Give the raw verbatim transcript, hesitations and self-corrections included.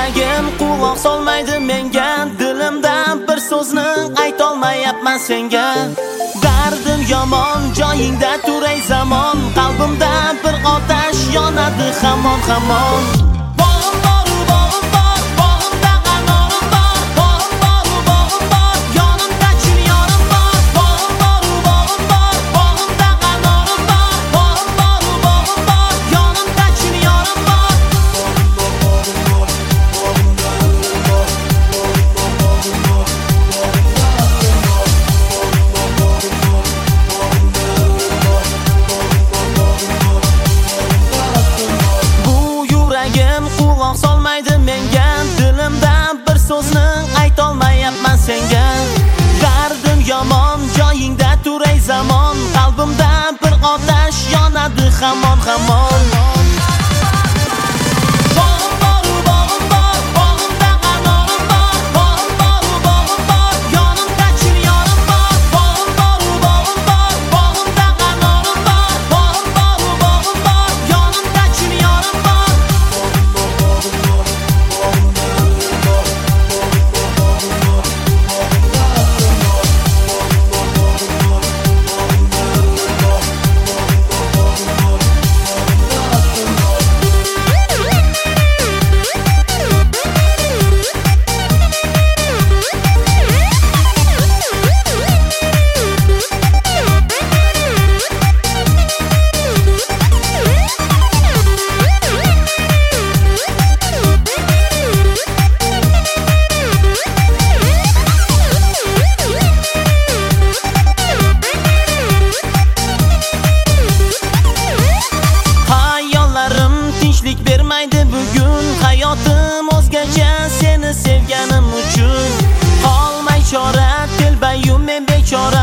yuragim quloq solmaydi menga, dilimdan bir so'zni aytolmayapman senga. Dardim yomon, joyingda turay zamon, qalbimda bir otash yonadi hamon hamon. Quloq solmaydi menga, dilimdan bir so'zni aytolmayapman senga. Dardim yomon, joyingda turay zamon, qalbimda bir otash yonadi hamon hamon. Bermaydi bugun hayotim o'zgacha seni sevganim uchun. Qolmay chora, telbayum men bechora.